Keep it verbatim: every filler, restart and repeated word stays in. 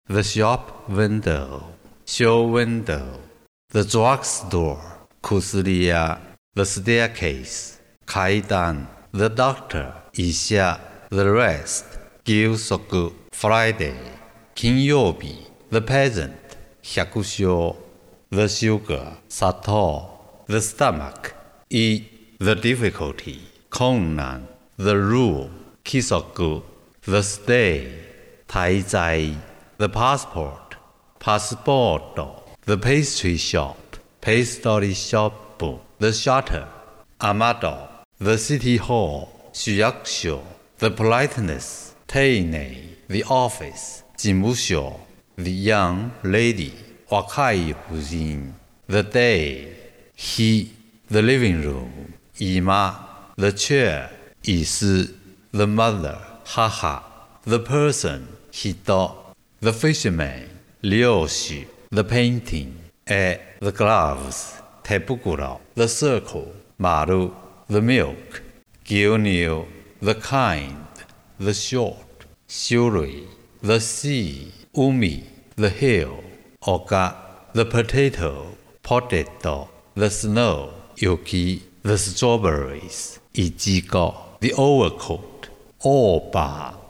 the shop window, show window, the drugstore, 库斯利亚 the staircase, 階段 the doctor, 以下 the rest, 休息 Friday, 金曜日 the peasant, 百姓 the sugar, 砂糖 the stomach, 一 the difficulty, 困難 the rule, 規則 the stay, 滞在 the passport, passport, the pastry shop, pastry shop, the shutter, amado, the city hall, 市役所 the politeness, 丁寧 the office, 事務所 the young lady, 若い夫人 the day, he, the living room, 姨媽 the chair, 醫師 the mother, 母 the person, 人 the fisherman, 漁師 the painting, 絵 the gloves, 手袋 the circle, 馬 the milk, 牛乳 the kind, the short, 種類 the sea, 海 the hill, 丘 the potato, potato, the snow, 雪 the strawberries, いちご the overcoat, オーバー